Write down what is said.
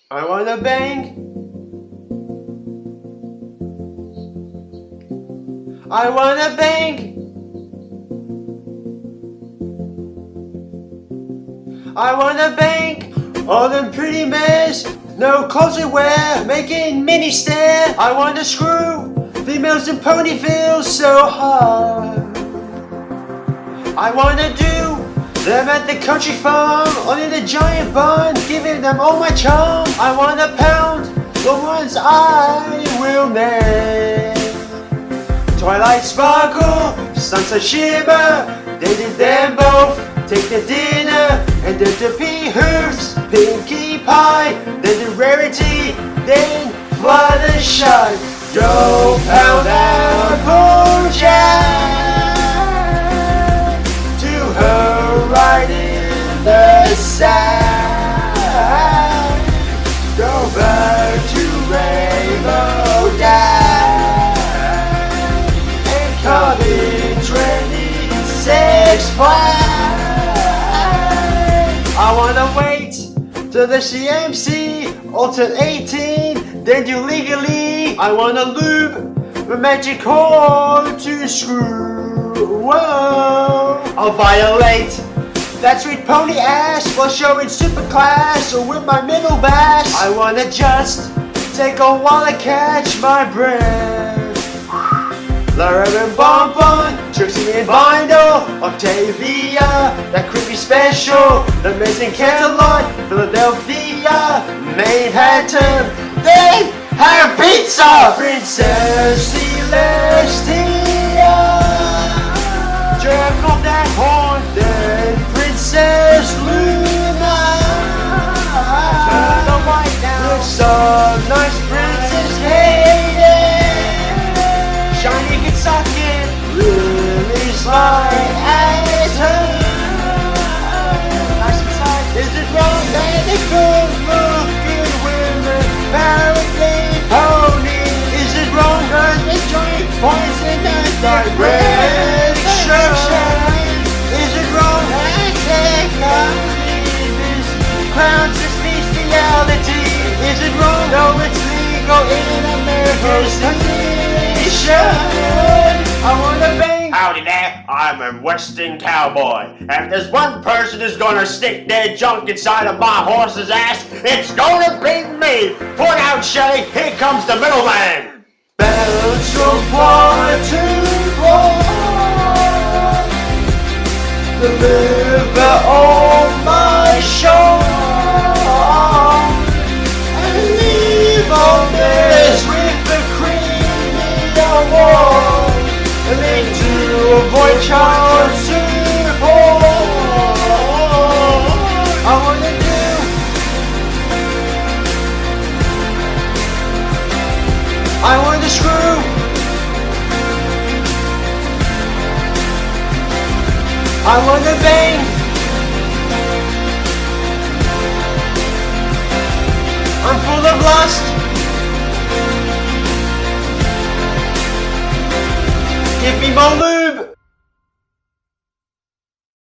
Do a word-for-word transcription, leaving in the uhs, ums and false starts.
I wanna bang. I wanna bang. I wanna bang all them pretty mares, no clothes to wear, making mini stare. I wanna screw females in ponytails so hard. I wanna do them at the country farm, on in a giant barn, giving them all my charm. I wanna pound the ones I will name. Twilight sparkle, sunset shimmer, they did them both. Take the dinner, and then the pea hooves, Pinkie Pie, then the rarity, then fly the shine. Go pound apple jam to her right in the sand. Go back to Rainbow Dad and come in twenty-six flag. I wanna wait till the C M C or till eighteen, then do legally. I wanna lube the magic horn to screw. Whoa! I'll violate that sweet pony ass while showing super class or with my middle bass. I wanna just take a while to catch my breath. Lara and Bonbon, Trixie and Bindle, Octavia, that creepy special, the amazing Canterlot, Philadelphia, Manhattan, they have pizza! Princess Celestia, jerk off that horn, then Princess Luna, turn the white down, with some nice Princess Hayden. Shiny can suck it, really smart as her. Nice inside. Is it wrong that they good looking women apparently pony? Is it wrong that they join poison that direction? Is it wrong that technology is crowns this bestiality? Is it wrong? No, it's legal in America's country. I wanna bang. Howdy there, I'm a Western cowboy. And if there's one person who's gonna stick their junk inside of my horse's ass, it's gonna be me. Point out, Shelly, here comes the middleman. Bounce from one to four, the river on my shore, and leave all this with the cream wall, and then to avoid child support. I wanna do, I wanna screw, I wanna bang, I'm full of lust. Give me more lube.